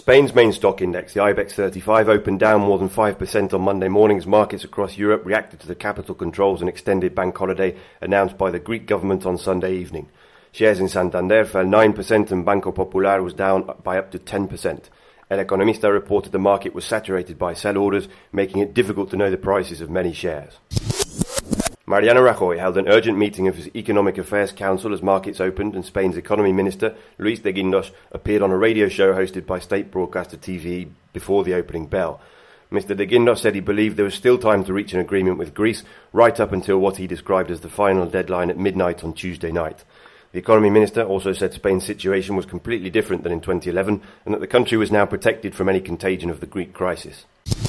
Spain's main stock index, the IBEX 35, opened down more than 5% on Monday morning as markets across Europe reacted to the capital controls and extended bank holiday announced by the Greek government on Sunday evening. Shares in Santander fell 9% and Banco Popular was down by up to 10%. El Economista reported the market was saturated by sell orders, making it difficult to know the prices of many shares. Mariano Rajoy held an urgent meeting of his Economic Affairs Council as markets opened, and Spain's Economy Minister, Luis de Guindos, appeared on a radio show hosted by state broadcaster TVE before the opening bell. Mr. de Guindos said he believed there was still time to reach an agreement with Greece, right up until what he described as the final deadline at midnight on Tuesday night. The Economy Minister also said Spain's situation was completely different than in 2011, and that the country was now protected from any contagion of the Greek crisis.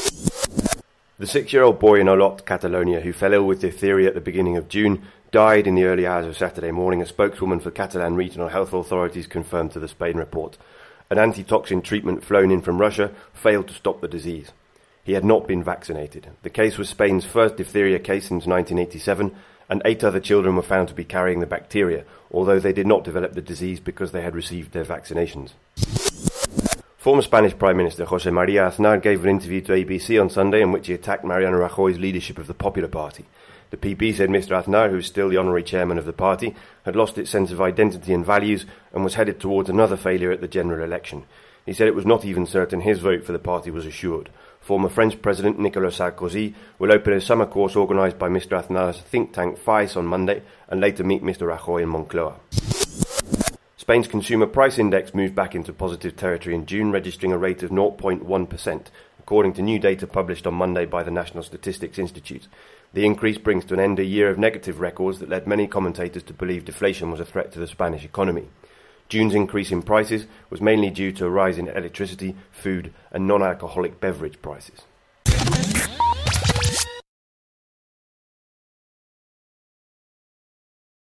The 6-year-old boy in Olot, Catalonia, who fell ill with diphtheria at the beginning of June, died in the early hours of Saturday morning, a spokeswoman for Catalan regional health authorities confirmed to the Spain report. An antitoxin treatment flown in from Russia failed to stop the disease. He had not been vaccinated. The case was Spain's first diphtheria case since 1987, and 8 other children were found to be carrying the bacteria, although they did not develop the disease because they had received their vaccinations. Former Spanish Prime Minister José María Aznar gave an interview to ABC on Sunday in which he attacked Mariano Rajoy's leadership of the Popular Party. The PP said Mr. Aznar, who is still the honorary chairman of the party, had lost its sense of identity and values and was headed towards another failure at the general election. He said it was not even certain his vote for the party was assured. Former French President Nicolas Sarkozy will open a summer course organised by Mr. Aznar's think tank FAIS on Monday and later meet Mr. Rajoy in Moncloa. Spain's consumer price index moved back into positive territory in June, registering a rate of 0.1%, according to new data published on Monday by the National Statistics Institute. The increase brings to an end a year of negative records that led many commentators to believe deflation was a threat to the Spanish economy. June's increase in prices was mainly due to a rise in electricity, food and non-alcoholic beverage prices.